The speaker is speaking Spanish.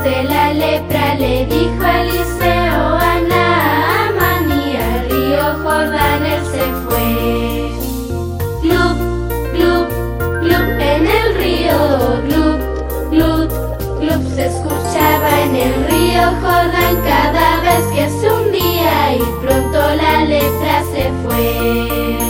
de la lepra le dijo a Eliseo a Naamán, y al río Jordán él se fue. Glup, glup, glup, en el río, glup, glup, glup, se escuchaba en el río Jordán cada vez que se hundía, y pronto la lepra se fue.